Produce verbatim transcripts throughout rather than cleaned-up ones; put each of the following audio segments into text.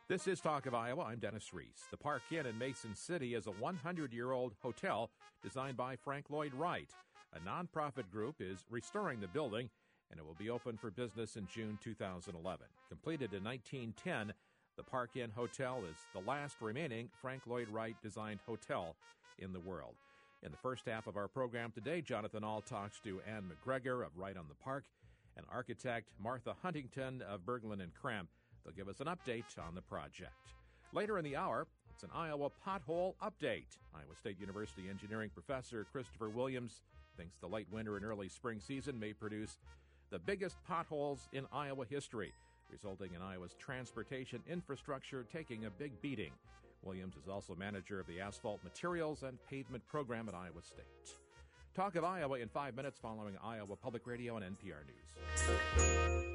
This is Talk of Iowa. I'm Dennis Reese. The Park Inn in Mason City is a one hundred year old hotel designed by Frank Lloyd Wright. A nonprofit group is restoring the building, and it will be open for business in June two thousand eleven. Completed in nineteen ten, the Park Inn Hotel is the last remaining Frank Lloyd Wright designed hotel in the world. In the first half of our program today, Jonathan Ahl talks to Ann McGregor of Wright on the Park and architect Martha Huntington of Berglund and Cramp. They'll give us an update on the project. Later in the hour, it's an Iowa pothole update. Iowa State University engineering professor Christopher Williams thinks the late winter and early spring season may produce the biggest potholes in Iowa history, resulting in Iowa's transportation infrastructure taking a big beating. Williams is also manager of the Asphalt Materials and Pavement Program at Iowa State. Talk of Iowa in five minutes following Iowa Public Radio and N P R News.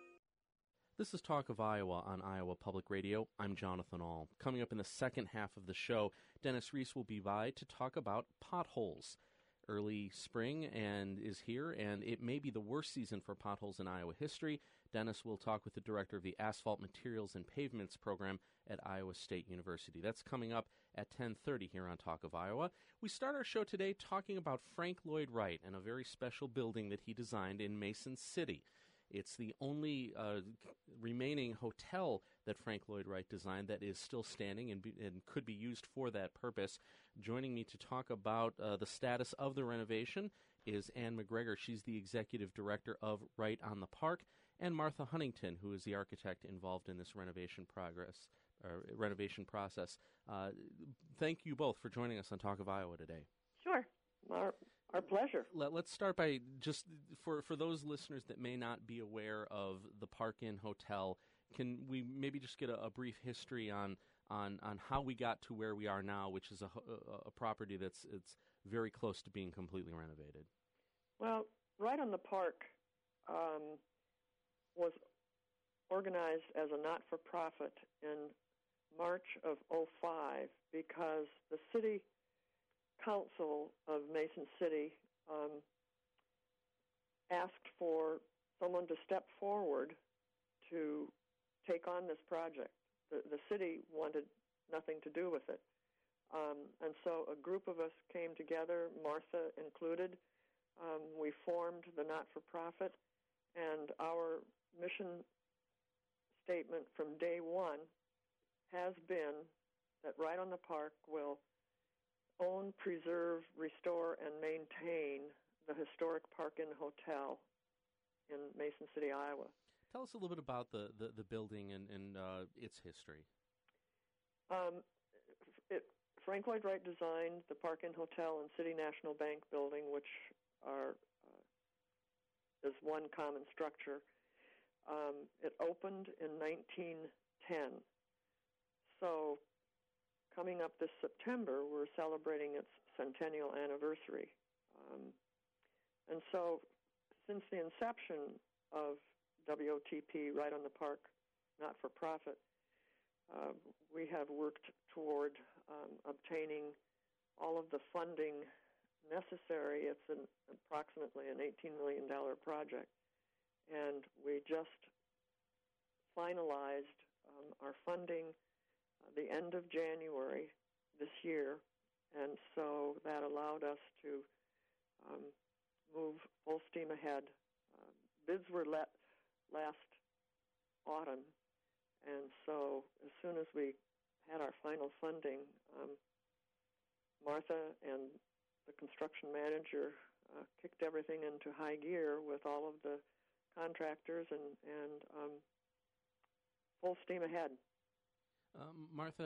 This is Talk of Iowa on Iowa Public Radio. I'm Jonathan Ahl. Coming up in the second half of the show, Dennis Reese will be by to talk about potholes. Early spring and is here, and it may be the worst season for potholes in Iowa history. Dennis will talk with the director of the Asphalt Materials and Pavements Program at Iowa State University. That's coming up at ten thirty here on Talk of Iowa. We start our show today talking about Frank Lloyd Wright and a very special building that he designed in Mason City. It's the only uh, remaining hotel that Frank Lloyd Wright designed that is still standing and, be, and could be used for that purpose. Joining me to talk about uh, the status of the renovation is Ann McGregor. She's the executive director of Wright on the Park, and Martha Huntington, who is the architect involved in this renovation progress, uh, renovation process. Uh, thank you both for joining us on Talk of Iowa today. Sure. Our, our pleasure. Let, let's start by just, for, for those listeners that may not be aware of the Park Inn Hotel, can we maybe just get a, a brief history on, on, on how we got to where we are now, which is a, a, a property that's it's very close to being completely renovated? Well, Wright on the Park um, was organized as a not-for-profit in March of oh five because the city council of Mason City um, asked for someone to step forward to take on this project. The, the city wanted nothing to do with it. Um, and so a group of us came together, Martha included. Um, we formed the not-for-profit, and our mission statement from day one has been that Wright on the Park will own, preserve, restore, and maintain the historic Park Inn Hotel in Mason City, Iowa. Tell us a little bit about the, the, the building and, and uh, its history. Um, it, Frank Lloyd Wright designed the Park Inn Hotel and City National Bank building, which are uh, is one common structure. Um, it opened in nineteen ten. So coming up this September, we're celebrating its centennial anniversary. Um, and so since the inception of W O T P, Wright on the Park, not-for-profit, uh, we have worked toward um, obtaining all of the funding necessary. It's an, approximately an eighteen million dollars project. And we just finalized um, our funding uh, the end of January this year, and so that allowed us to um, move full steam ahead. Uh, bids were let last autumn, and so as soon as we had our final funding, um, Martha and the construction manager uh, kicked everything into high gear with all of the contractors and, and um, full steam ahead. Um, Martha,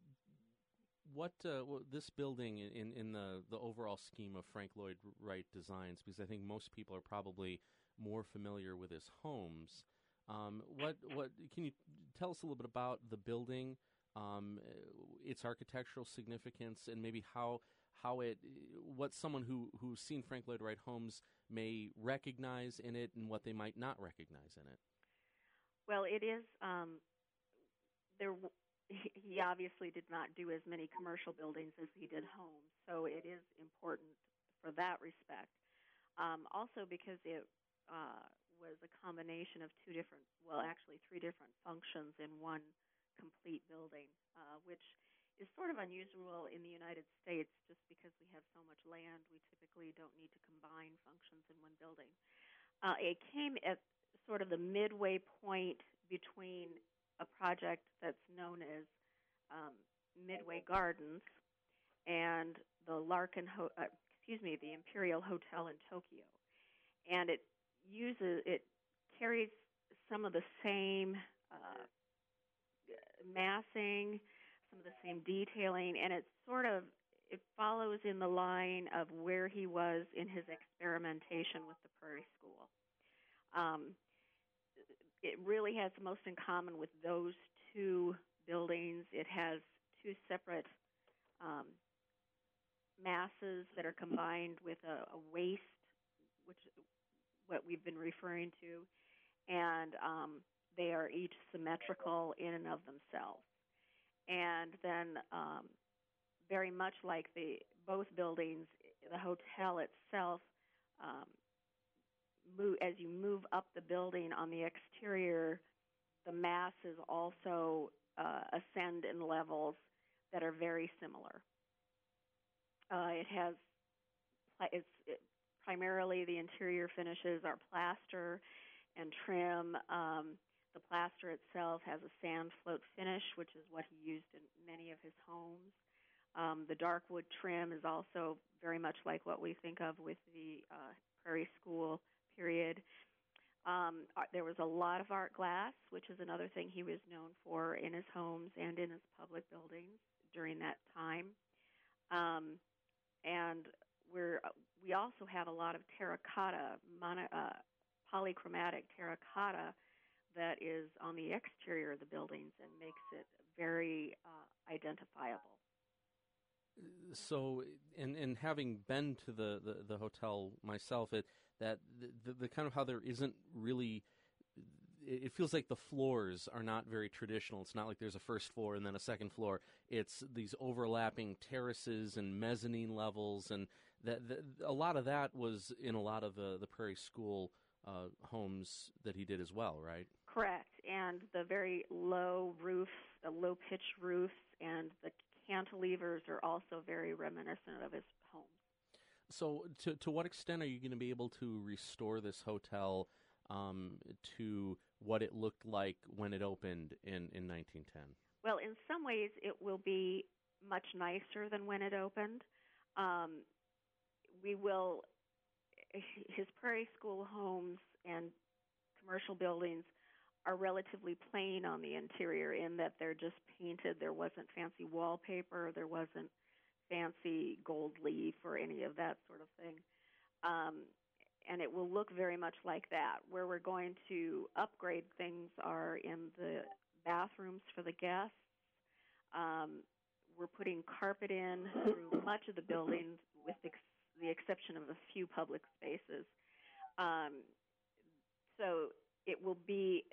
what uh, well, this building in, in the, the overall scheme of Frank Lloyd Wright designs, because I think most people are probably more familiar with his homes. Um, what what can you tell us a little bit about the building, um, its architectural significance, and maybe how how it what someone who who's seen Frank Lloyd Wright homes may recognize in it, and what they might not recognize in it? Well, it is um, there. He obviously did not do as many commercial buildings as he did homes, so it is important for that respect. Um, also, because it uh, was a combination of two different, well, actually three different functions in one complete building, uh, which is sort of unusual in the United States just because we have so much land. We typically don't need to combine functions in one building. Uh, it came at sort of the midway point between a project that's known as um, Midway Gardens and the Larkin, Ho- uh, excuse me, the Imperial Hotel in Tokyo. And it uses, it carries some of the same uh, massing, some of the same detailing, and it sort of, it follows in the line of where he was in his experimentation with the Prairie School. Um, it really has the most in common with those two buildings. It has two separate um, masses that are combined with a, a waist, which is what we've been referring to, and um, they are each symmetrical in and of themselves. And then um, very much like the both buildings, the hotel itself, um, move, as you move up the building on the exterior, the masses also uh, ascend in levels that are very similar. Uh, it has, it's it, primarily the interior finishes are plaster and trim. Um, the plaster itself has a sand float finish, which is what he used in many of his homes. Um, the dark wood trim is also very much like what we think of with the uh, Prairie School period. Um, there was a lot of art glass, which is another thing he was known for in his homes and in his public buildings during that time. Um, and we're, we also have a lot of terracotta, mono, uh, polychromatic terracotta that is on the exterior of the buildings and makes it very uh, identifiable. So, in, in having been to the, the, the hotel myself, it that the, the kind of how there isn't really, it feels like the floors are not very traditional. It's not like there's a first floor and then a second floor. It's these overlapping terraces and mezzanine levels, and that, that a lot of that was in a lot of the, the Prairie School uh, homes that he did as well, right? Correct, and the very low roofs, the low-pitched roofs, and the cantilevers are also very reminiscent of his homes. So to to what extent are you going to be able to restore this hotel um, to what it looked like when it opened in, in nineteen ten? Well, in some ways it will be much nicer than when it opened. Um, we will, his Prairie School homes and commercial buildings are relatively plain on the interior in that they're just painted. There wasn't fancy wallpaper. There wasn't fancy gold leaf or any of that sort of thing. Um, and it will look very much like that. Where we're going to upgrade things are in the bathrooms for the guests. Um, we're putting carpet in through much of the building with ex- the exception of a few public spaces. Um, so it will be,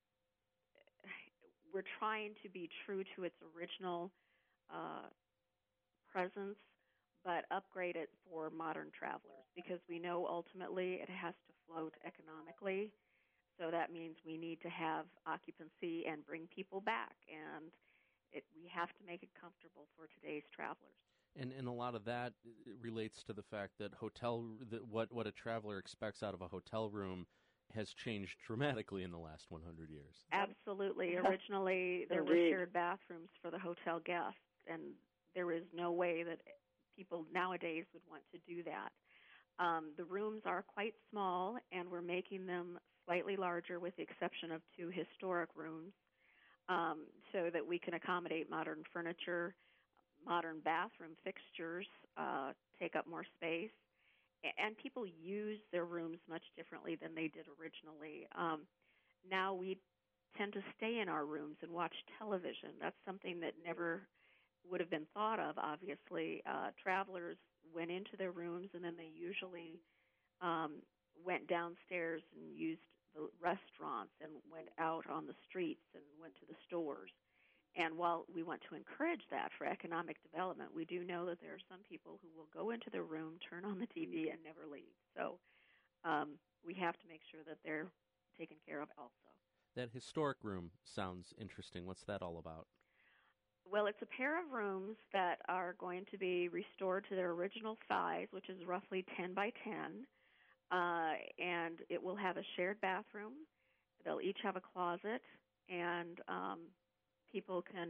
we're trying to be true to its original uh, presence, but upgrade it for modern travelers because we know ultimately it has to float economically. So that means we need to have occupancy and bring people back, and it, we have to make it comfortable for today's travelers. And and a lot of that relates to the fact that hotel that what what a traveler expects out of a hotel room has changed dramatically in the last one hundred years. Absolutely. Originally, there were shared bathrooms for the hotel guests, and there is no way that people nowadays would want to do that. Um, the rooms are quite small, and we're making them slightly larger with the exception of two historic rooms um, so that we can accommodate modern furniture, modern bathroom fixtures, uh, take up more space. And people use their rooms much differently than they did originally. Um, now we tend to stay in our rooms and watch television. That's something that never would have been thought of, obviously. Uh, travelers went into their rooms, and then they usually um, went downstairs and used the restaurants and went out on the streets and went to the stores. And while we want to encourage that for economic development, we do know that there are some people who will go into their room, turn on the T V, and never leave. So um, we have to make sure that they're taken care of also. That historic room sounds interesting. What's that all about? Well, it's a pair of rooms that are going to be restored to their original size, which is roughly ten by ten, uh, and it will have a shared bathroom. They'll each have a closet, and um, people can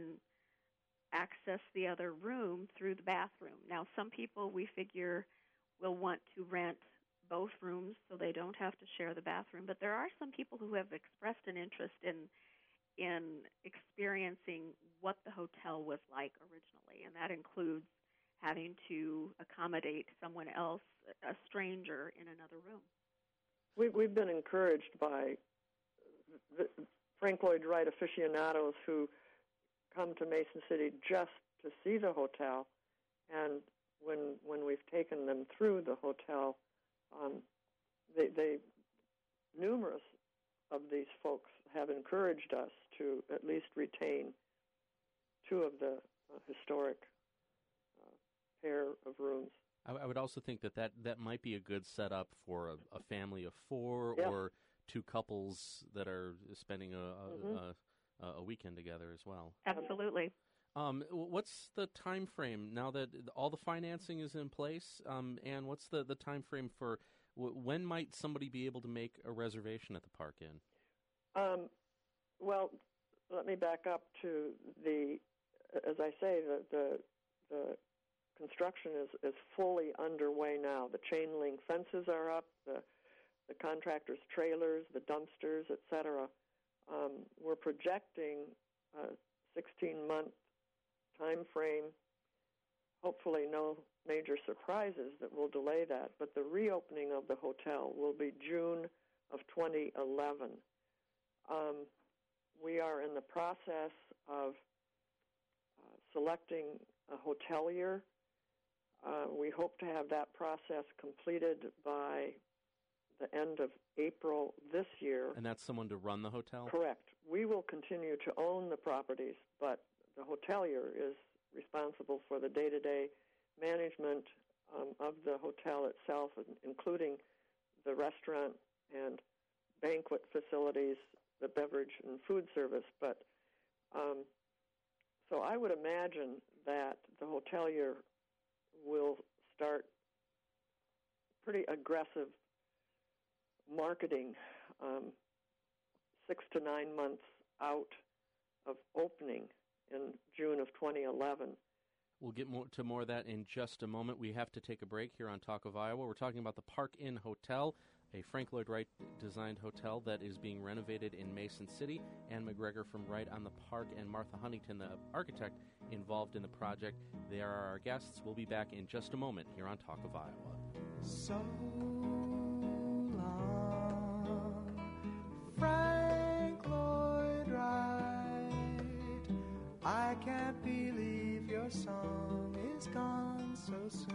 access the other room through the bathroom. Now, some people, we figure, will want to rent both rooms so they don't have to share the bathroom, but there are some people who have expressed an interest in in experiencing what the hotel was like originally, and that includes having to accommodate someone else, a stranger, in another room. We, we've been encouraged by the Frank Lloyd Wright aficionados who come to Mason City just to see the hotel, and when when we've taken them through the hotel, um, they, they numerous of these folks have encouraged us to at least retain two of the uh, historic uh, pair of rooms. I, I would also think that, that that might be a good setup for a, a family of four yeah. or two couples that are spending a, a, mm-hmm. a, a weekend together as well. Absolutely. Um, what's the time frame now that all the financing is in place? Um, and what's the, the time frame for w- when might somebody be able to make a reservation at the Park Inn? Um, well, let me back up to the, as I say, the the, the construction is, is fully underway now. The chain link fences are up, the, the contractors' trailers, the dumpsters, et cetera. Um, we're projecting a sixteen-month time frame, hopefully no major surprises that will delay that, but the reopening of the hotel will be June of twenty eleven. Um, we are in the process of uh, selecting a hotelier. Uh, we hope to have that process completed by the end of April this year. And that's someone to run the hotel? Correct. We will continue to own the properties, but the hotelier is responsible for the day-to-day management um, of the hotel itself, including the restaurant and banquet facilities, the beverage and food service. But um, so I would imagine that the hotelier will start pretty aggressive marketing um, six to nine months out of opening in June of twenty eleven. We'll get more to more of that in just a moment. We have to take a break here on Talk of Iowa. We're talking about the Park Inn Hotel, a Frank Lloyd Wright designed hotel that is being renovated in Mason City. Ann McGregor from Wright on the Park and Martha Huntington, the architect involved in the project. They are our guests. We'll be back in just a moment here on Talk of Iowa. So long, Frank Lloyd Wright, I can't believe your song is gone so soon.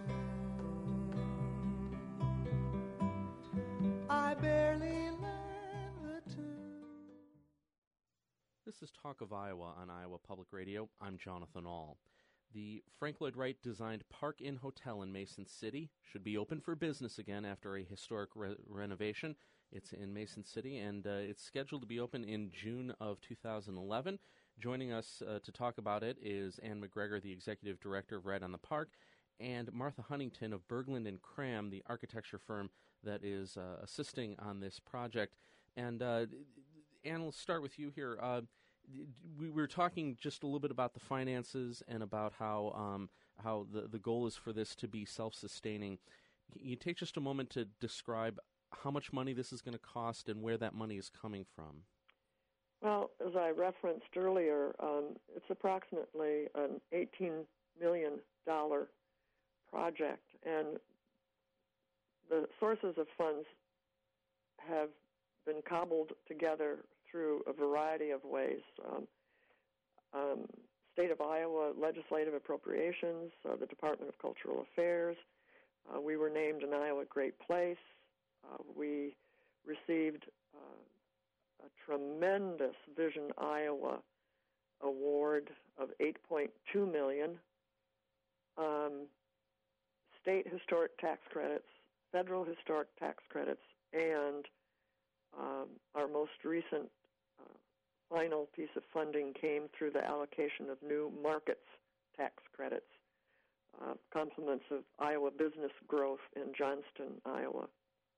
I barely learned the tune. This is Talk of Iowa on Iowa Public Radio. I'm Jonathan Ahl. The Frank Lloyd Wright designed Park Inn Hotel in Mason City should be open for business again after a historic re- renovation. It's in Mason City, and uh, it's scheduled to be open in June of two thousand eleven. Joining us uh, to talk about it is Ann McGregor, the executive director of Wright on the Park, and Martha Huntington of Berglund and Cram, the architecture firm that is uh, assisting on this project. And uh, Ann, let's start with you here. Uh, we were talking just a little bit about the finances and about how um, how the, the goal is for this to be self-sustaining. Can you take just a moment to describe how much money this is going to cost and where that money is coming from? Well, as I referenced earlier, um, it's approximately an eighteen million dollars project, and the sources of funds have been cobbled together through a variety of ways. Um, um, State of Iowa legislative appropriations, uh, the Department of Cultural Affairs. Uh, we were named an Iowa Great Place. Uh, we received uh, a tremendous Vision Iowa award of eight point two million dollars. Um, state historic tax credits, federal historic tax credits, and um, our most recent uh, final piece of funding came through the allocation of new markets tax credits, uh, complements of Iowa business growth in Johnston, Iowa.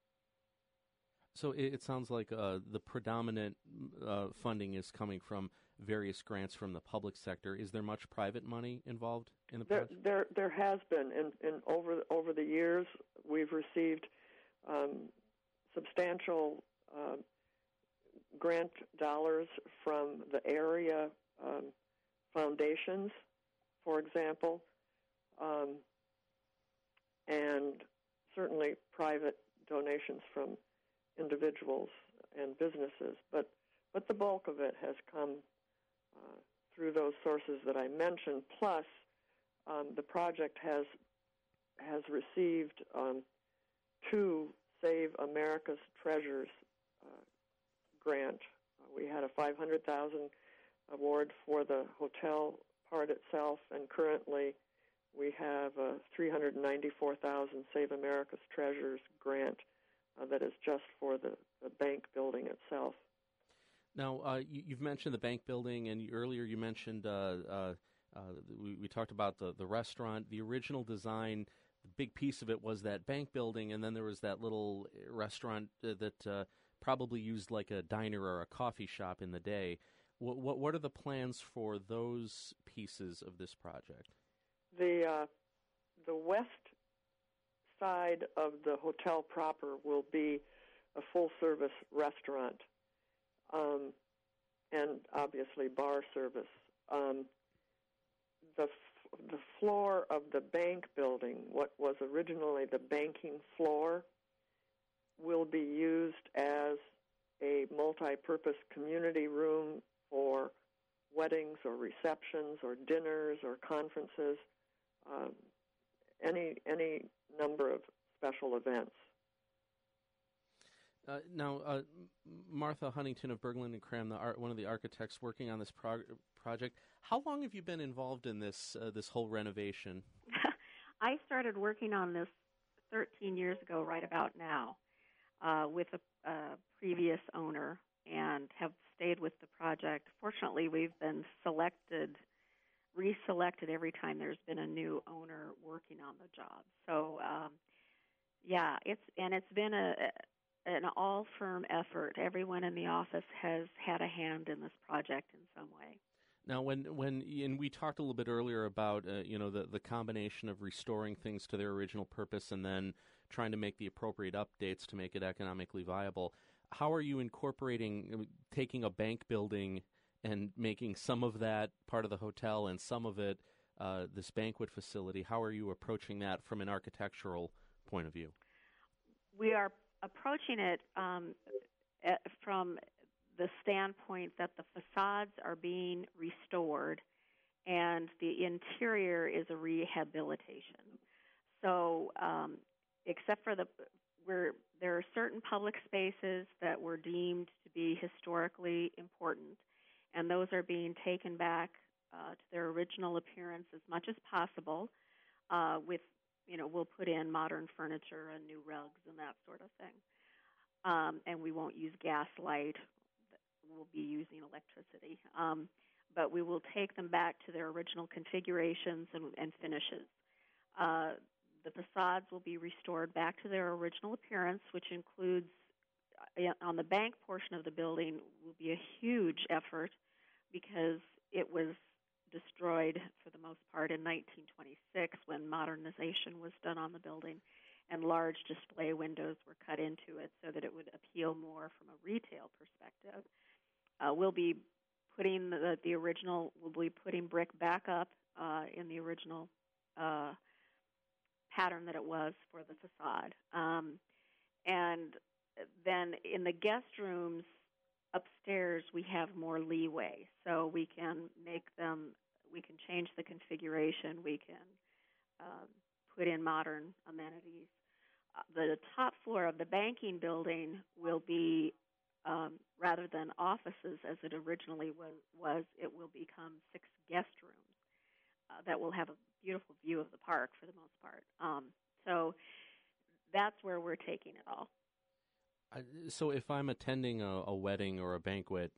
So it, it sounds like uh, the predominant uh, funding is coming from various grants from the public sector. Is there much private money involved in the There, project? there, there has been, and, and over over the years, we've received um, substantial uh, grant dollars from the area um, foundations, for example, um, and certainly private donations from individuals and businesses. But but the bulk of it has come uh, through those sources that I mentioned. Plus, um, the project has has received um, two Save America's Treasures uh, grant. Uh, we had a five hundred thousand dollars award for the hotel part itself, and currently we have a three hundred ninety-four thousand dollars Save America's Treasures grant uh, that is just for the, the bank building itself. Now, uh, you, you've mentioned the bank building, and you, earlier you mentioned uh, uh, uh, we, we talked about the, the restaurant. The original design, the big piece of it was that bank building, and then there was that little restaurant uh, that uh, probably used like a diner or a coffee shop in the day. What, what, what are the plans for those pieces of this project? The uh, the west side of the hotel proper will be a full-service restaurant, um, and obviously bar service. Um, the f- the floor of the bank building, what was originally the banking floor, will be used as a multi-purpose community room for weddings or receptions or dinners or conferences, um, any any number of special events. Uh, now, uh, Martha Huntington of Berglund and Cram, the art, one of the architects working on this prog- project, how long have you been involved in this uh, this whole renovation? I started working on this thirteen years ago, right about now, uh, with a, a previous owner, and have stayed with the project. Fortunately, we've been selected, reselected every time there's been a new owner working on the job. So, um, yeah, it's and it's been a an all-firm effort. Everyone in the office has had a hand in this project in some way. Now, when when and we talked a little bit earlier about uh, you know the the combination of restoring things to their original purpose and then trying to make the appropriate updates to make it economically viable. How are you incorporating taking a bank building and making some of that part of the hotel and some of it uh, this banquet facility? How are you approaching that from an architectural point of view? We are approaching it um, from the standpoint that the facades are being restored and the interior is a rehabilitation. So um, except for the where there are certain public spaces that were deemed to be historically important, and those are being taken back uh, to their original appearance as much as possible. Uh, with, you know, we'll put in modern furniture and new rugs and that sort of thing. Um, and we won't use gas light. We'll be using electricity. Um, but we will take them back to their original configurations and, and finishes. Uh, The facades will be restored back to their original appearance, which includes, uh, on the bank portion of the building, will be a huge effort because it was destroyed for the most part in nineteen twenty-six when modernization was done on the building, and large display windows were cut into it so that it would appeal more from a retail perspective. Uh, we'll be putting the, the original, we'll be putting brick back up uh, in the original uh pattern that it was for the facade. Um, and then in the guest rooms upstairs, we have more leeway. So we can make them, we can change the configuration, we can um, put in modern amenities. Uh, the top floor of the banking building will be, um, rather than offices as it originally was, was, it will become six guest rooms uh, that will have a beautiful view of the park for the most part. Um, so that's where we're taking it all. I, so if I'm attending a, a wedding or a banquet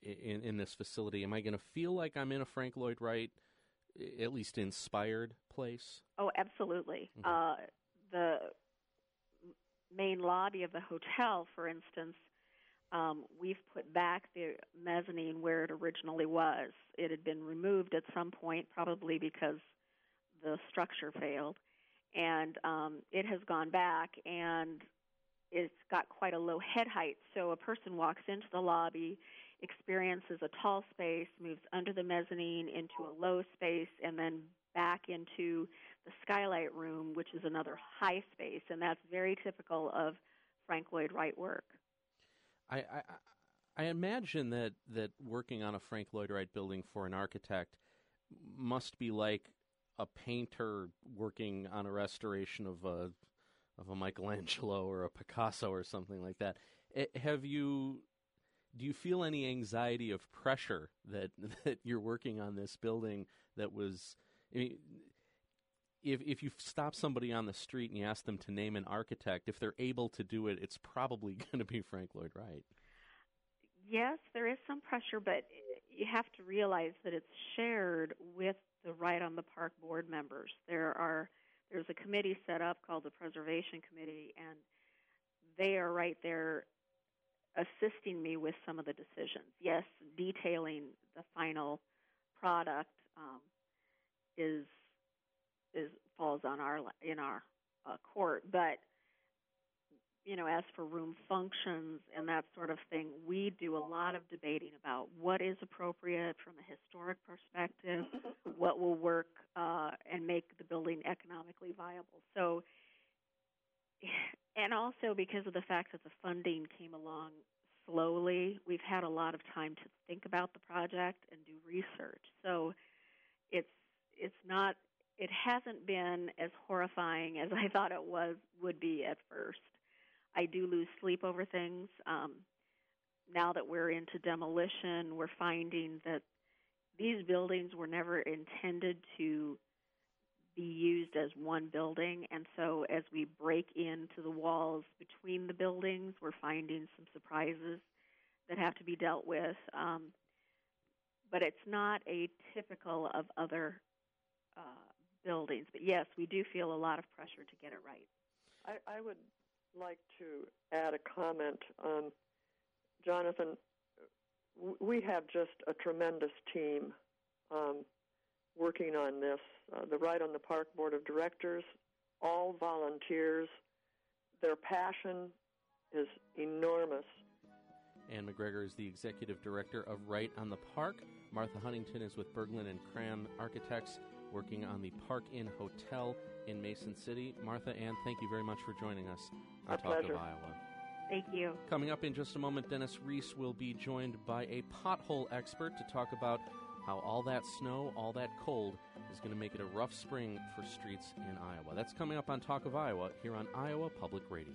in, in this facility, am I going to feel like I'm in a Frank Lloyd Wright, at least inspired place? Oh, absolutely. Okay. Uh, the main lobby of the hotel, for instance, um, we've put back the mezzanine where it originally was. It had been removed at some point, probably because the structure failed, and um, it has gone back, and it's got quite a low head height. So a person walks into the lobby, experiences a tall space, moves under the mezzanine into a low space, and then back into the skylight room, which is another high space, and that's very typical of Frank Lloyd Wright work. I, I, I imagine that, that working on a Frank Lloyd Wright building for an architect must be like a painter working on a restoration of a of a Michelangelo or a Picasso or something like that. It, have you do you feel any anxiety of pressure that that you're working on this building that was? I mean, if if you stop somebody on the street and you ask them to name an architect, if they're able to do it, it's probably going to be Frank Lloyd Wright. Yes, there is some pressure, but you have to realize that it's shared with the Right on the Park board members. There are there's a committee set up called the Preservation Committee, and they are right there assisting me with some of the decisions. Yes, detailing the final product um, is is falls on our in our uh, court, but you know, as for room functions and that sort of thing, we do a lot of debating about what is appropriate from a historic perspective, what will work uh, and make the building economically viable. So, and also because of the fact that the funding came along slowly, we've had a lot of time to think about the project and do research. So it's it's not it hasn't been as horrifying as I thought it was would be at first. I do lose sleep over things. Um, now that we're into demolition, we're finding that these buildings were never intended to be used as one building, and so as we break into the walls between the buildings, we're finding some surprises that have to be dealt with. Um, but it's not atypical of other uh, buildings. But yes, we do feel a lot of pressure to get it right. I, I would like to add a comment. Um, Jonathan, w- we have just a tremendous team um, working on this. Uh, the Right on the Park Board of Directors, all volunteers. Their passion is enormous. Ann McGregor is the executive director of Right on the Park. Martha Huntington is with Berglund and Cram Architects, working on the Park Inn Hotel in Mason City. Martha, Ann, thank you very much for joining us on A Talk pleasure. of Iowa. Thank you. Coming up in just a moment, Dennis Reese will be joined by a pothole expert to talk about how all that snow, all that cold, is going to make it a rough spring for streets in Iowa. That's coming up on Talk of Iowa here on Iowa Public Radio.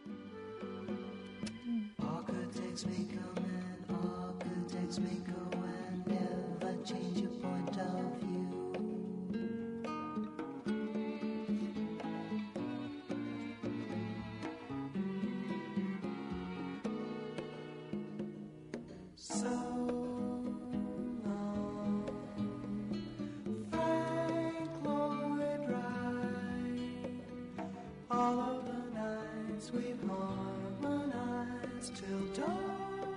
All good takes me coming, all good takes me going, never change your point of view. So long, Frank Lloyd Wright. All of the nights we've harmonized till dawn.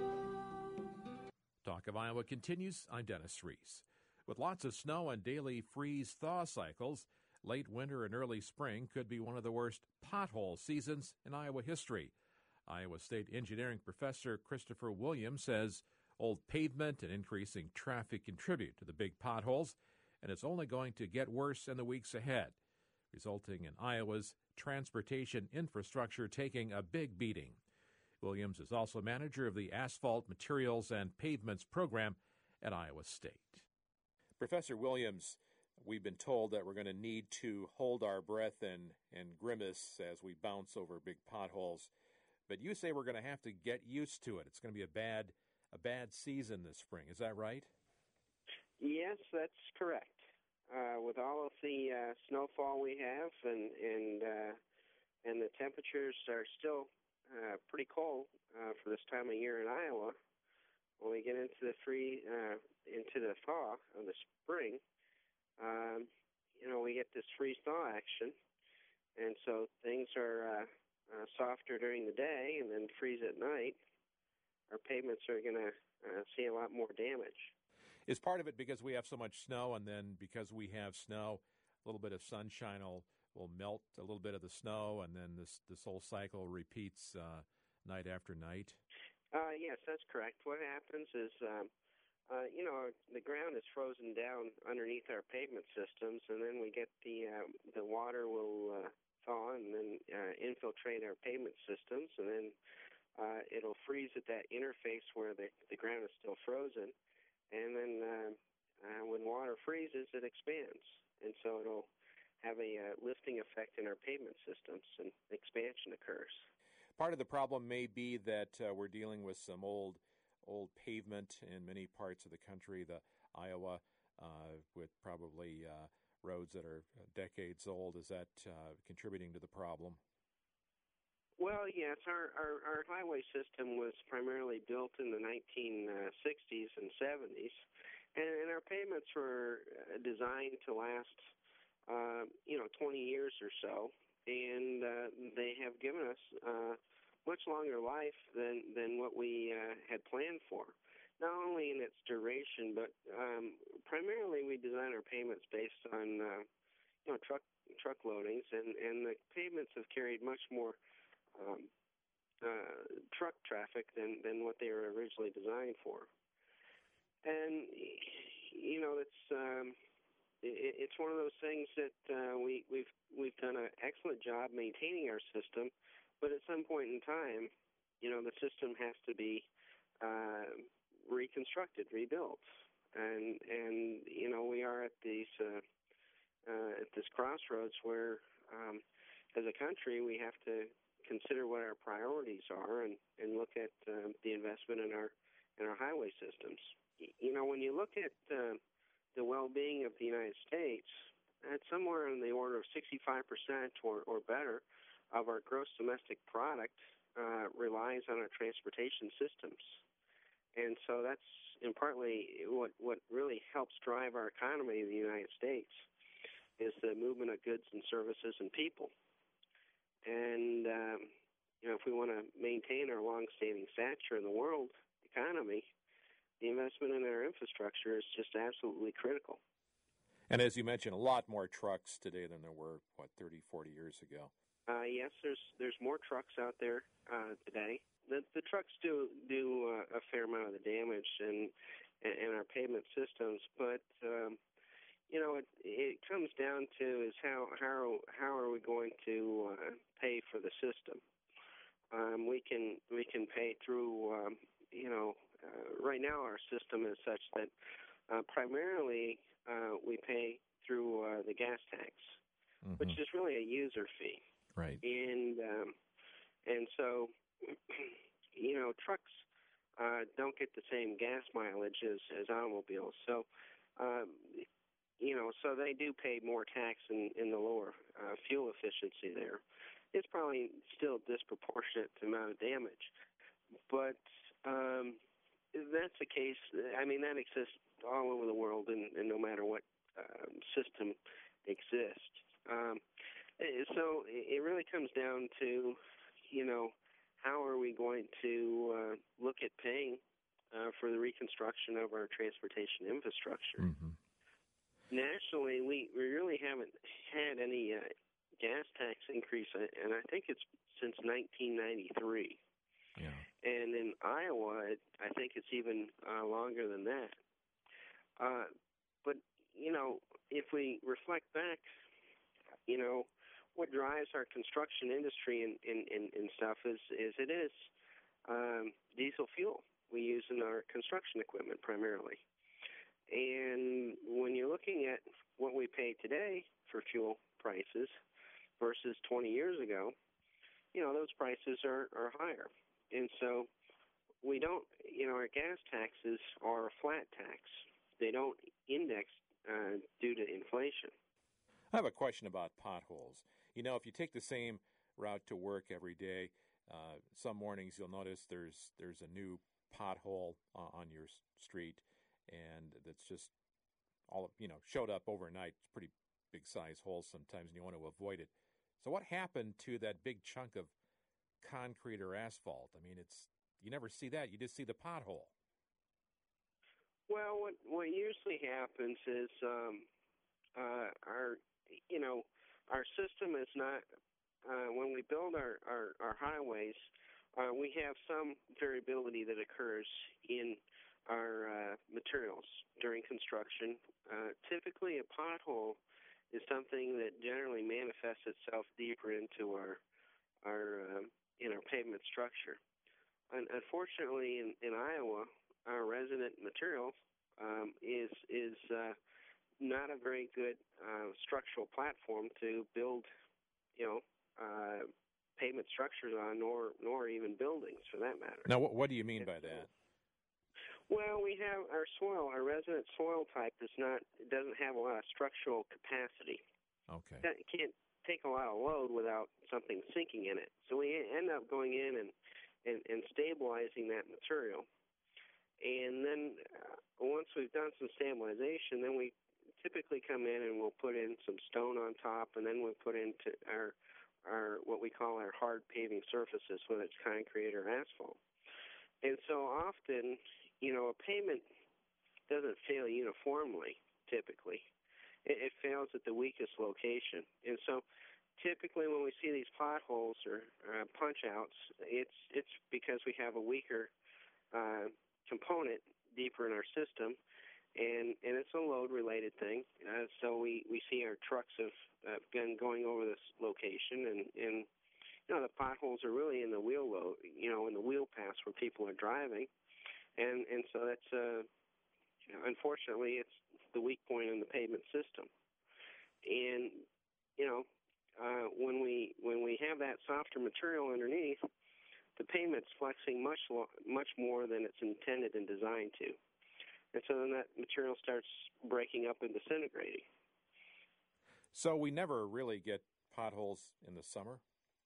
Talk of Iowa continues. I'm Dennis Reese. With lots of snow and daily freeze-thaw cycles, late winter and early spring could be one of the worst pothole seasons in Iowa history. Iowa State engineering professor Christopher Williams says old pavement and increasing traffic contribute to the big potholes, and it's only going to get worse in the weeks ahead, resulting in Iowa's transportation infrastructure taking a big beating. Williams is also manager of the Asphalt Materials and Pavements program at Iowa State. Professor Williams, we've been told that we're going to need to hold our breath and, and grimace as we bounce over big potholes. But you say we're going to have to get used to it. It's going to be a bad a bad season this spring. Is that right? Yes, that's correct. Uh, with all of the uh, snowfall we have, and and uh, and the temperatures are still uh, pretty cold uh, for this time of year in Iowa, when we get into the free uh, into the thaw of the spring, um, you know, we get this freeze thaw action, and so things are uh, uh, softer during the day and then freeze at night. Our pavements are going to uh, see a lot more damage. Is part of it because we have so much snow, and then because we have snow, a little bit of sunshine will, will melt a little bit of the snow, and then this this whole cycle repeats uh, night after night? Uh, yes, that's correct. What happens is, um, uh, you know, the ground is frozen down underneath our pavement systems, and then we get the uh, the water will uh, thaw and then uh, infiltrate our pavement systems, and then uh, it'll freeze at that interface where the, the ground is still frozen, and then uh, uh, when water freezes, it expands, and so it'll have a uh, lifting effect in our pavement systems, and expansion occurs. Part of the problem may be that uh, we're dealing with some old old pavement in many parts of the country, the Iowa, uh, with probably uh, roads that are decades old. Is that uh, contributing to the problem? Well, yes. Our, our, our highway system was primarily built in the nineteen sixties and seventies, and, and our pavements were designed to last, uh, you know, twenty years or so. And uh, they have given us uh, much longer life than, than what we uh, had planned for, not only in its duration, but um, primarily we design our pavements based on uh, you know truck truck loadings, and, and the pavements have carried much more um, uh, truck traffic than, than what they were originally designed for. And you know it's. Um, It's one of those things that uh, we, we've we've done an excellent job maintaining our system, but at some point in time, you know, the system has to be uh, reconstructed, rebuilt, and and you know we are at these uh, uh, at this crossroads where, um, as a country, we have to consider what our priorities are and, and look at uh, the investment in our in our highway systems. You know, when you look at uh, the well-being of the United States, at somewhere in the order of sixty-five percent or, or better of our gross domestic product uh, relies on our transportation systems. And so that's in partly what, what really helps drive our economy in the United States is the movement of goods and services and people. And, um, you know, if we want to maintain our long-standing stature in the world economy, the investment in our infrastructure is just absolutely critical. And as you mentioned, a lot more trucks today than there were, what, thirty, forty years ago? Uh, yes, there's there's more trucks out there uh, today. The the trucks do do uh, a fair amount of the damage in in our pavement systems, but um, you know it it comes down to is how how how are we going to uh, pay for the system? Um, we can we can pay through um, you know. Uh, right now, our system is such that uh, primarily uh, we pay through uh, the gas tax, mm-hmm. which is really a user fee. Right. And um, and so, you know, trucks uh, don't get the same gas mileage as, as automobiles. So, um, you know, so they do pay more tax in, in the lower uh, fuel efficiency there. It's probably still disproportionate to the amount of damage, but um, that's the case. I mean, that exists all over the world, and, and no matter what um, system exists. Um, so it really comes down to, you know, how are we going to uh, look at paying uh, for the reconstruction of our transportation infrastructure? Mm-hmm. Nationally, we, we really haven't had any uh, gas tax increase, and I think it's since nineteen ninety-three. Yeah. And in Iowa, it, I think it's even uh, longer than that. Uh, but, you know, if we reflect back, you know, what drives our construction industry and, and, and, and stuff is, is it is um, diesel fuel we use in our construction equipment primarily. And when you're looking at what we pay today for fuel prices versus twenty years ago, you know, those prices are, are higher. And so we don't, you know, our gas taxes are a flat tax. They don't index uh, due to inflation. I have a question about potholes. You know, if you take the same route to work every day, uh, some mornings you'll notice there's there's a new pothole uh, on your s- street, and that's just all of, you know showed up overnight. It's pretty big size holes sometimes, and you want to avoid it. So what happened to that big chunk of concrete or asphalt? I mean, it's you never see that. You just see the pothole. Well, what what usually happens is um, uh, our you know our system is not uh, when we build our our, our highways, uh, we have some variability that occurs in our uh, materials during construction. Uh, typically, a pothole is something that generally manifests itself deeper into our our um, in our pavement structure. Un- unfortunately, in, in Iowa, our resident material um, is is uh, not a very good uh, structural platform to build, you know, uh, pavement structures on, nor nor even buildings for that matter. Now, what, what do you mean by It's, that? Well, we have our soil, our resident soil type does not doesn't have a lot of structural capacity. Okay. That can't take a lot of load without something sinking in it. So we end up going in and and, and stabilizing that material. And then uh, once we've done some stabilization, then we typically come in and we'll put in some stone on top, and then we'll put into our our what we call our hard paving surfaces, whether it's concrete or asphalt. And so often, you know, a pavement doesn't fail uniformly. Typically, it, it fails at the weakest location, and so typically when we see these potholes or uh, punch outs, it's it's because we have a weaker uh, component deeper in our system, and and it's a load related thing. Uh, so we we see our trucks have uh, been going over this location, and and you know the potholes are really in the wheel load, you know, in the wheel paths where people are driving, and and so that's uh, you know, unfortunately it's the weak point in the pavement system, and you know. Uh, when we when we have that softer material underneath, the pavement's flexing much lo- much more than it's intended and designed to, and so then that material starts breaking up and disintegrating. So we never really get potholes in the summer?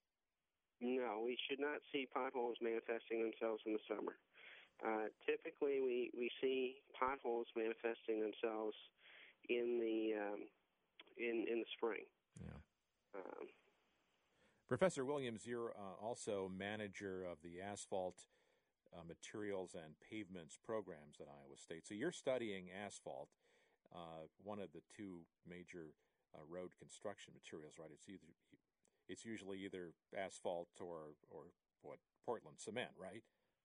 No, we should not see potholes manifesting themselves in the summer. Uh, typically, we, we see potholes manifesting themselves in the um, in in the spring. Yeah. Um, Professor Williams, you're uh, also manager of the Asphalt uh, Materials and Pavements programs at Iowa State. So you're studying asphalt, uh, one of the two major uh, road construction materials, right? It's either it's usually either asphalt or or what Portland cement, right?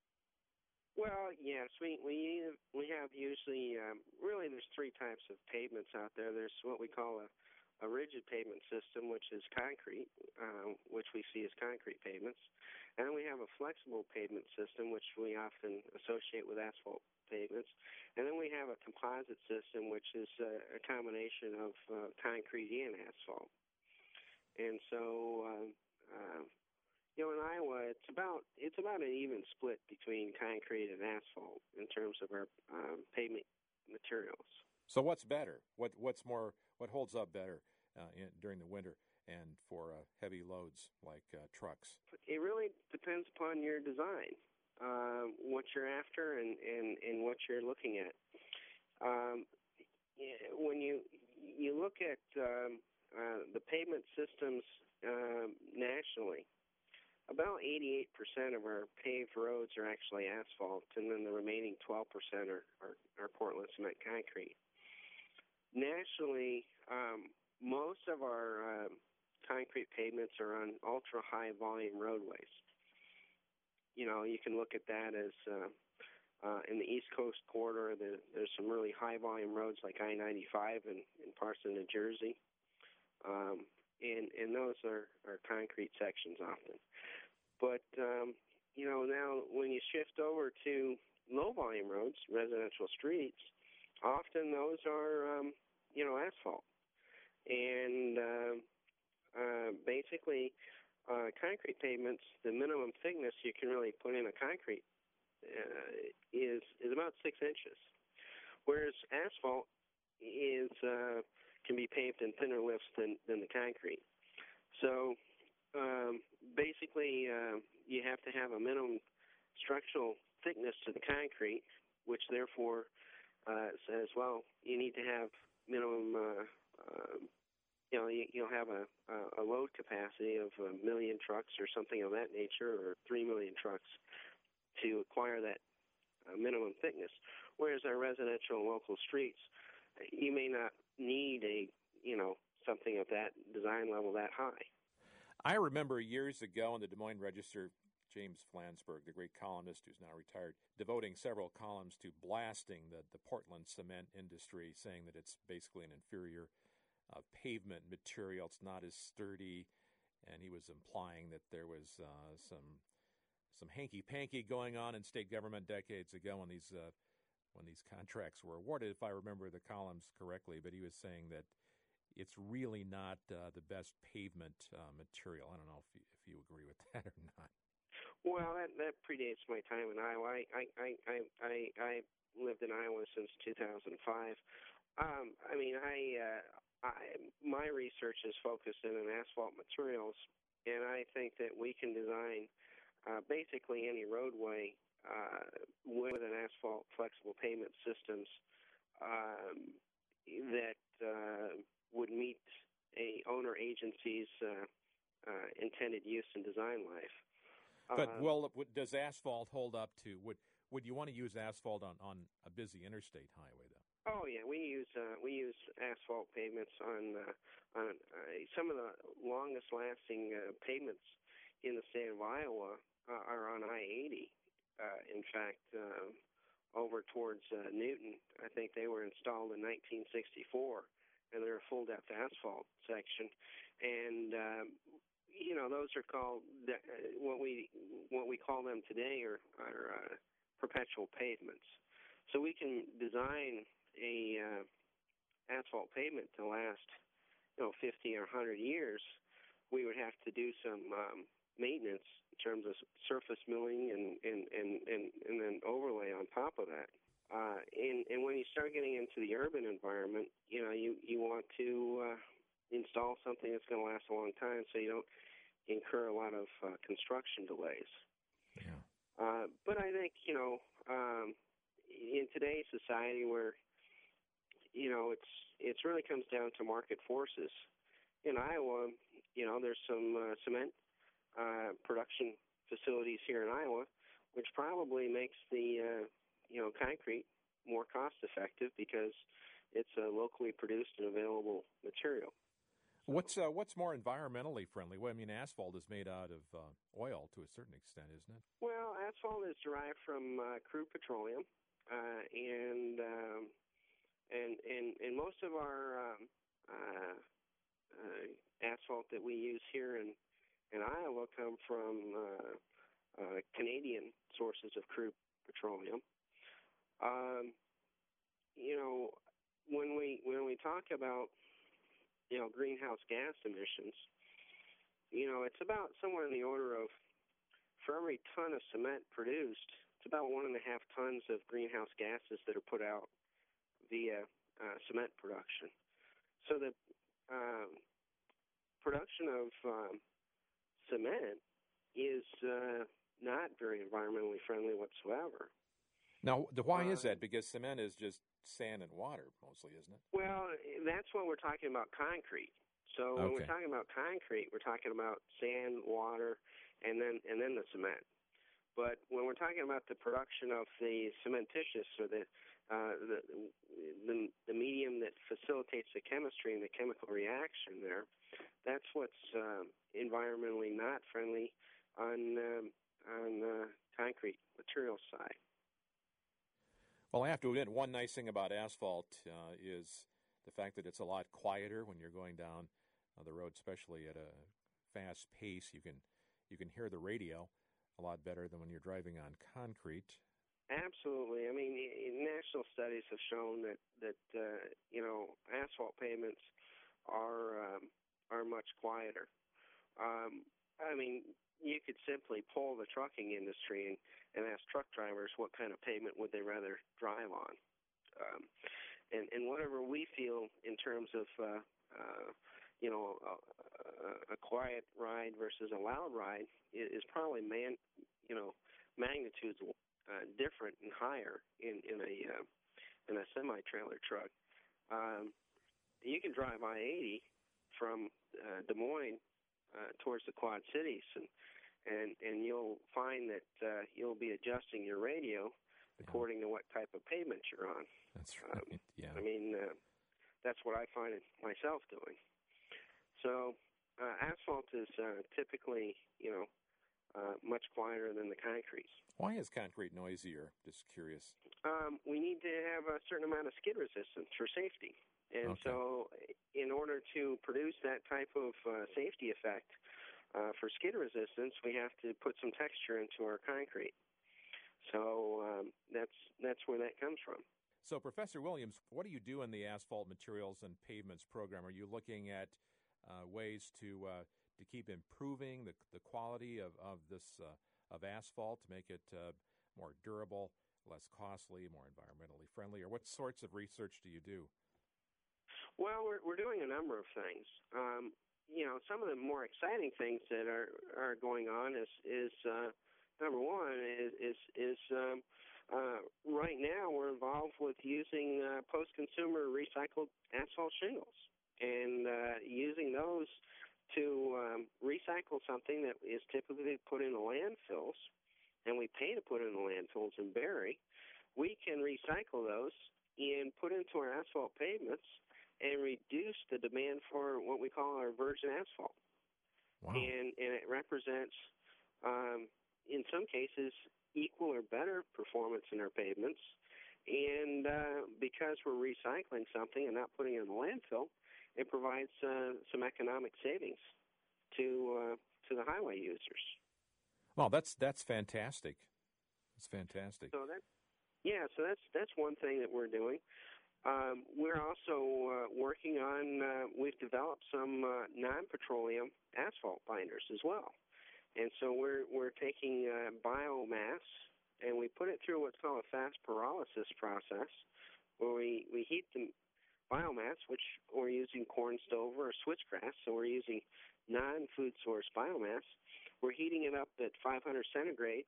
Well, yes, we we we have usually um, really there's three types of pavements out there. There's what we call a a rigid pavement system, which is concrete, uh, which we see as concrete pavements. And then we have a flexible pavement system, which we often associate with asphalt pavements. And then we have a composite system, which is uh, a combination of uh, concrete and asphalt. And so, uh, uh, you know, in Iowa, it's about it's about an even split between concrete and asphalt in terms of our um, pavement materials. So what's better? What what's more? What holds up better uh, in, during the winter and for uh, heavy loads like uh, trucks? It really depends upon your design, uh, what you're after, and, and, and what you're looking at. Um, when you you look at um, uh, the pavement systems um, nationally, about eighty-eight percent of our paved roads are actually asphalt, and then the remaining twelve percent are, are, are Portland cement concrete. Nationally, um, most of our uh, concrete pavements are on ultra-high volume roadways. You know, you can look at that as uh, uh, in the East Coast corridor, the, there's some really high volume roads like I ninety-five in, in parts of New Jersey. Um, and, and those are, are concrete sections often. But, um, you know, now when you shift over to low volume roads, residential streets, often those are, um, you know, asphalt. And uh, uh, basically, uh, concrete pavements, the minimum thickness you can really put in a concrete uh, is is about six inches, whereas asphalt is uh, can be paved in thinner lifts than, than the concrete. So um, basically, uh, you have to have a minimum structural thickness to the concrete, which therefore uh, says, well, you need to have minimum, uh, uh, you know, you, you'll have a, a load capacity of a million trucks or something of that nature, or three million trucks to acquire that uh, minimum thickness. Whereas our residential and local streets, you may not need a, you know, something of that design level that high. I remember years ago in the Des Moines Register, James Flansburgh, the great columnist who's now retired, devoting several columns to blasting the, the Portland cement industry, saying that it's basically an inferior uh, pavement material. It's not as sturdy, and he was implying that there was uh, some some hanky-panky going on in state government decades ago when these uh, when these contracts were awarded, if I remember the columns correctly. But he was saying that it's really not uh, the best pavement uh, material. I don't know if you, if you agree with that or not. Well, that, that predates my time in Iowa. I I, I, I, I lived in Iowa since two thousand five. Um, I mean, I, uh, I my research is focused in on asphalt materials, and I think that we can design uh, basically any roadway uh, with an asphalt flexible pavement systems um, that uh, would meet a owner agency's uh, uh, intended use and design life. But Um, well, would- does asphalt hold up to would would you want to use asphalt on, on a busy interstate highway though? Oh yeah, we use uh, we use asphalt pavements on uh, on uh, some of the longest lasting uh, pavements in the state of Iowa uh, are on I eighty. Uh, in fact, uh, over towards uh, Newton, I think they were installed in nineteen sixty-four, and they're a full depth asphalt section, and um, you know, those are called uh, what we what we call them today are, are uh, perpetual pavements. So we can design a uh, asphalt pavement to last, you know, fifty or one hundred years. We would have to do some um, maintenance in terms of surface milling and and, and, and, and then overlay on top of that. Uh, and, and when you start getting into the urban environment, you know, you, you want to uh, install something that's going to last a long time so you don't incur a lot of uh, construction delays. Yeah. Uh, but I think, you know, um, in today's society where, you know, it's it's really comes down to market forces. In Iowa, you know, there's some uh, cement uh, production facilities here in Iowa, which probably makes the, uh, you know, concrete more cost effective because it's a locally produced and available material. What's uh, what's more environmentally friendly? Well, I mean, asphalt is made out of uh, oil to a certain extent, isn't it? Well, asphalt is derived from uh, crude petroleum, uh, and, um, and and and most of our um, uh, uh, asphalt that we use here in in Iowa come from uh, uh, Canadian sources of crude petroleum. Um, you know, when we when we talk about you know, greenhouse gas emissions, you know, it's about somewhere in the order of, for every ton of cement produced, it's about one and a half tons of greenhouse gases that are put out via uh, cement production. So the um, production of um, cement is uh, not very environmentally friendly whatsoever. Now, the, why is Uh, that? Because cement is just sand and water, mostly, isn't it? Well, that's when we're talking about concrete. So when Okay. we're talking about concrete, we're talking about sand, water, and then and then the cement. But when we're talking about the production of the cementitious, or the uh, the, the the medium that facilitates the chemistry and the chemical reaction there, that's what's um, environmentally not friendly on um, on the concrete material side. Well, I have to admit, one nice thing about asphalt uh, is the fact that it's a lot quieter when you're going down uh, the road, especially at a fast pace. You can you can hear the radio a lot better than when you're driving on concrete. Absolutely. I mean, i- national studies have shown that that uh, you know asphalt pavements are um, are much quieter. Um, I mean, you could simply poll the trucking industry and, and ask truck drivers what kind of pavement would they rather drive on. Um, and, and whatever we feel in terms of, uh, uh, you know, a, a quiet ride versus a loud ride is, is probably, man, you know, magnitudes uh, different and higher in in a uh, in a semi-trailer truck. Um, you can drive I eighty from uh, Des Moines uh, towards the Quad Cities, and and and you'll find that uh, you'll be adjusting your radio according to what type of pavement you're on. That's right. Um, yeah. I mean, uh, that's what I find myself doing. So uh, asphalt is uh, typically, you know, uh, much quieter than the concrete. Why is concrete noisier? Just curious. Um, we need to have a certain amount of skid resistance for safety. And Okay. so in order to produce that type of uh, safety effect uh, for skid resistance, we have to put some texture into our concrete. So um, that's that's where that comes from. So, Professor Williams, what do you do in the asphalt materials and pavements program? Are you looking at uh, ways to uh, to keep improving the the quality of of this uh, of asphalt to make it uh, more durable, less costly, more environmentally friendly? Or what sorts of research do you do? Well, we're we're doing a number of things. Um, you know, some of the more exciting things that are are going on is is uh, number one is is is um, uh, right now we're involved with using uh, post-consumer recycled asphalt shingles and uh, using those to um, recycle something that is typically put in the landfills, and we pay to put in the landfills and bury. We can recycle those and put into our asphalt pavements and reduce the demand for what we call our virgin asphalt. Wow. And and it represents, um, in some cases, equal or better performance in our pavements. And uh, because we're recycling something and not putting it in the landfill, it provides uh, some economic savings to uh, to the highway users. Well, that's that's fantastic. It's fantastic. So that, yeah, so that's that's one thing that we're doing. Um, we're also uh, working on, uh, we've developed some uh, non-petroleum asphalt binders as well. And so we're we're taking uh, biomass, and we put it through what's called a fast pyrolysis process, where we, we heat the biomass, which we're using corn stover or switchgrass, so we're using non-food source biomass. We're heating it up at five hundred centigrade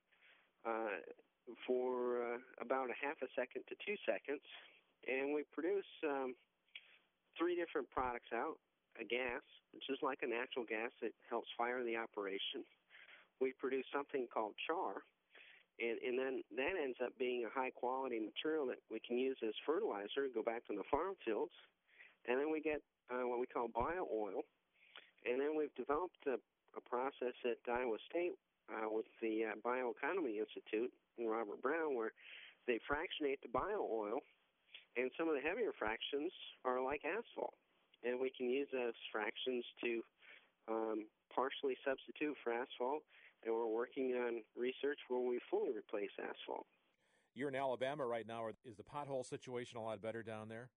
uh, for uh, about a half a second to two seconds. And we produce um, three different products out. A gas, which is like a natural gas that helps fire the operation. We produce something called char, and, and then that ends up being a high-quality material that we can use as fertilizer to go back to the farm fields. And then we get uh, what we call bio-oil. And then we've developed a, a process at Iowa State uh, with the uh, Bioeconomy Institute and Robert Brown, where they fractionate the bio-oil. And some of the heavier fractions are like asphalt, and we can use those fractions to um, partially substitute for asphalt, and we're working on research where we fully replace asphalt. You're in Alabama right now. Is the pothole situation a lot better down there?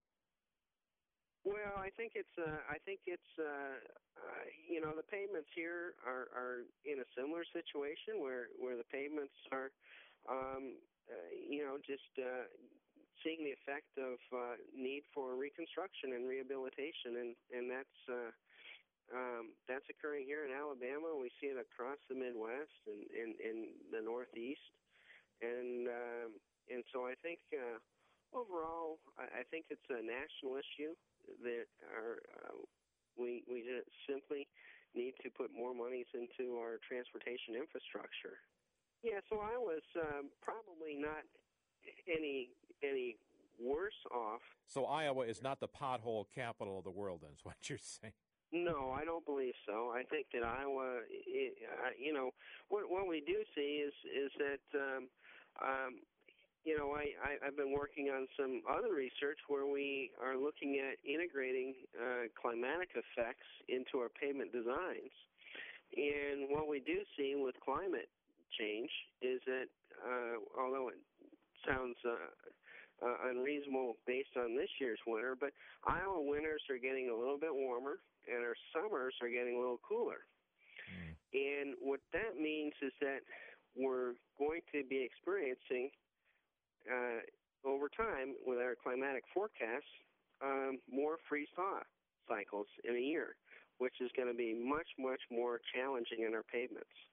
Well, I think it's uh, I think it's uh, uh, you know the pavements here are, are in a similar situation where, where the pavements are um, uh, you know just uh, seeing the effect of uh, need for reconstruction and rehabilitation, and and that's uh, um, that's occurring here in Alabama. We see it across the Midwest and in in the Northeast, and um, and so I think uh, overall, I, I think it's a national issue that are uh, we we just simply need to put more monies into our transportation infrastructure. Yeah, so I was um, probably not any any worse off. So Iowa is not the pothole capital of the world, then, is what you're saying? No, I don't believe so. I think that Iowa, it, uh, you know, what what we do see is is that, um, um, you know, I, I I've been working on some other research where we are looking at integrating uh, climatic effects into our pavement designs, and what we do see with climate change is that uh, although it sounds uh, uh, unreasonable based on this year's winter, but Iowa winters are getting a little bit warmer, and our summers are getting a little cooler. Mm. And what that means is that we're going to be experiencing, uh, over time, with our climatic forecasts, um, more freeze-thaw cycles in a year, which is going to be much, much more challenging in our pavements.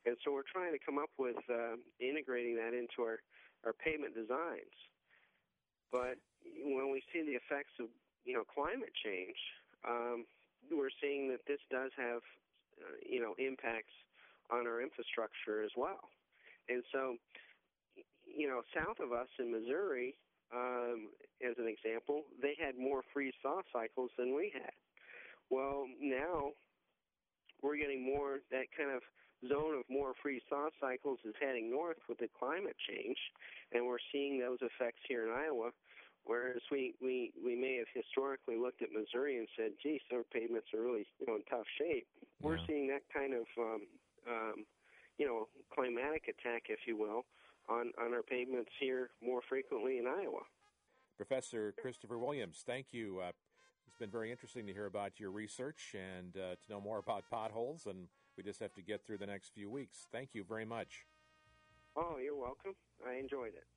And so we're trying to come up with uh, integrating that into our, our pavement designs. But when we see the effects of, you know, climate change, um, we're seeing that this does have, uh, you know, impacts on our infrastructure as well. And so, you know, south of us in Missouri, um, as an example, they had more freeze-thaw cycles than we had. Well, now we're getting more, that kind of zone of more freeze-thaw cycles is heading north with the climate change, and we're seeing those effects here in Iowa, whereas we, we, we may have historically looked at Missouri and said, geez, our pavements are really, you know, in tough shape. Yeah. We're seeing that kind of, um, um, you know, climatic attack, if you will, on, on our pavements here more frequently in Iowa. Professor Christopher Williams, thank you. Uh, it's been very interesting to hear about your research and uh, to know more about potholes, and we just have to get through the next few weeks. Thank you very much. Oh, you're welcome. I enjoyed it.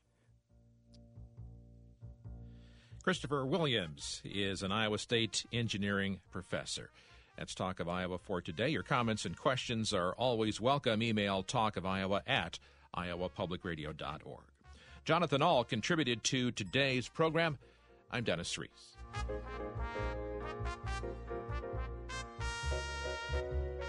Christopher Williams is an Iowa State engineering professor. That's Talk of Iowa for today. Your comments and questions are always welcome. Email talkofiowa at iowa public radio dot org. Jonathan Ahl contributed to today's program. I'm Dennis Reese.